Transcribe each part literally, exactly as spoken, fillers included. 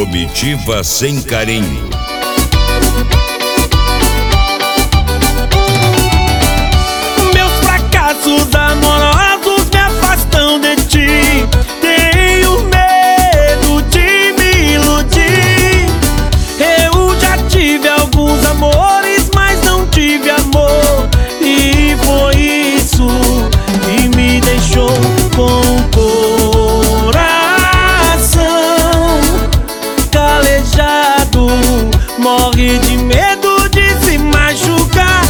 Comitiva Sem Carinho. Meus fracassos amorosos me afastam de ti. Tenho medo de me iludir. Eu já tive alguns amores, mas não tive amor. E foi isso que me deixou com o coração calejado. Morre de medo de se machucar.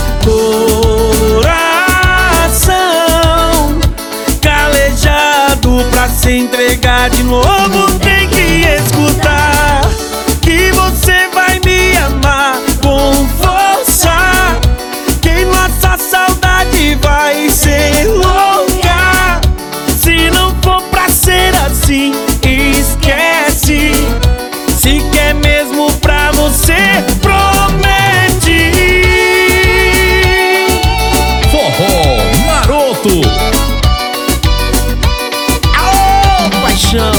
Coração calejado, pra se entregar de novo tem que escutar que você vai me amar com força, que nossa saudade vai ser louca. Se não for pra ser assim, esquece. Se quer mesmo pra você, promete. Forró Maroto. Aô, paixão.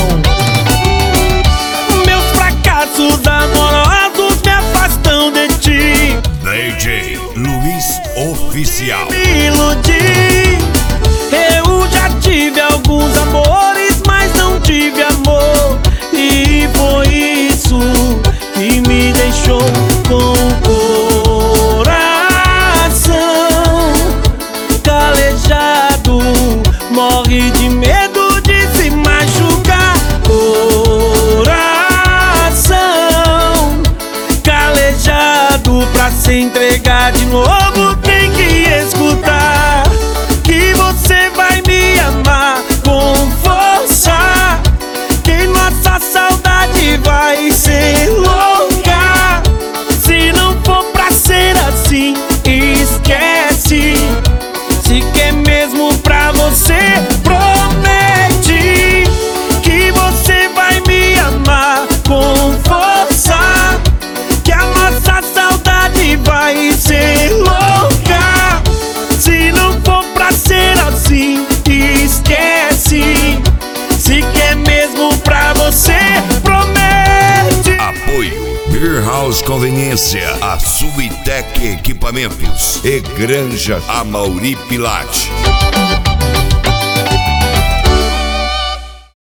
Meus fracassos amorosos me afastam de ti. D J Luiz Oficial. Me iludi. Eu já tive alguns amores, mas não tive amor. E foi isso que me deixou com o coração calejado. Morre de medo de se machucar. Coração calejado, pra se entregar de novo tem que escutar que você vai me amar com força, que nossa saudade vai ser louca. Se não for pra ser assim, esquece. Se quer mesmo pra você, promete que você vai me amar com força, que a nossa saudade vai ser louca. Se não for pra ser assim, esquece. Se quer mesmo pra você, promete. Apoio Beer House Conveniência, a Suitec Equipamentos e Granja Amauri Pilate.